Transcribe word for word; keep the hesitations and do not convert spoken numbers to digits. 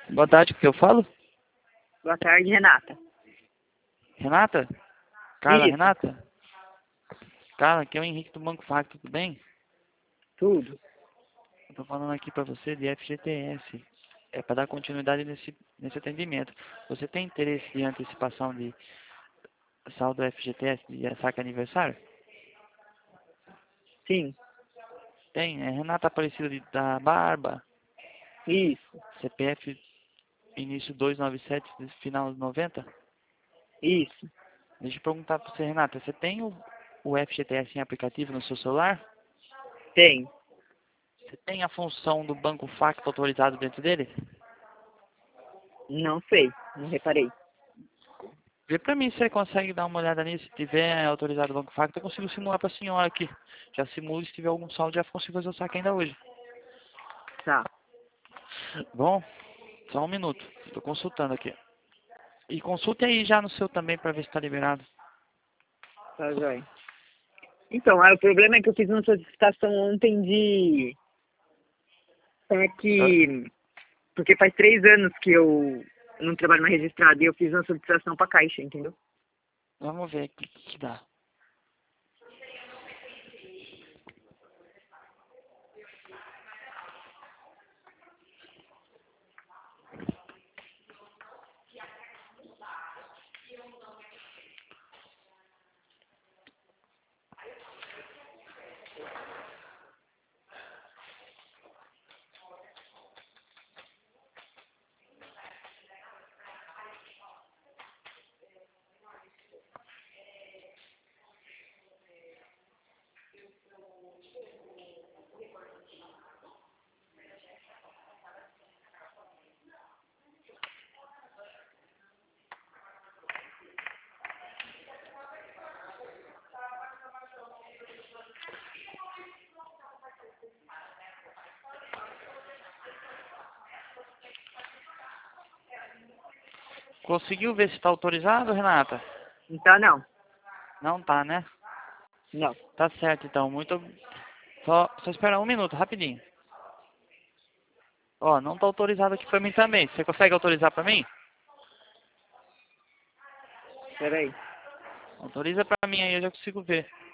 Boa tarde, o que eu falo? Boa tarde, Renata. Renata? Carla, Isso. Renata? Carla, aqui é o Henrique do Banco Facto, tudo bem? Tudo. Eu tô falando aqui pra você de F G T S. É para dar continuidade nesse, nesse atendimento. Você tem interesse de antecipação de saldo F G T S de saque aniversário? Sim. Tem, é Renata Aparecida de- da Barba, Isso. C P F início duzentos e noventa e sete, final noventa. Isso. Deixa eu perguntar pra você, Renata, você tem o, o F G T S em aplicativo no seu celular? Tem. Você tem a função do Banco Facto autorizado dentro dele? Não sei. Não reparei. Vê pra mim se você consegue dar uma olhada nisso. Se tiver autorizado o Banco Facto, eu consigo simular pra senhora aqui. Já simulo, se tiver algum saldo, já consigo fazer o saque ainda hoje. Tá. Bom, só um minuto. Estou consultando aqui. E consulte aí já no seu também pra ver se tá liberado. Tá, joia. Então, aí o problema é que eu fiz uma solicitação ontem de... É Ah, que... Porque faz três anos que eu não trabalho mais registrado e eu fiz uma solicitação pra Caixa, entendeu? Vamos ver o que, que dá. Conseguiu ver se tá autorizado, Renata? Não tá, não. Não tá, né? Não. Tá certo, então. Muito... Só, só esperar um minuto, rapidinho. Ó, não tá autorizado aqui pra mim também. Você consegue autorizar pra mim? Pera aí. Autoriza pra mim aí, eu já consigo ver.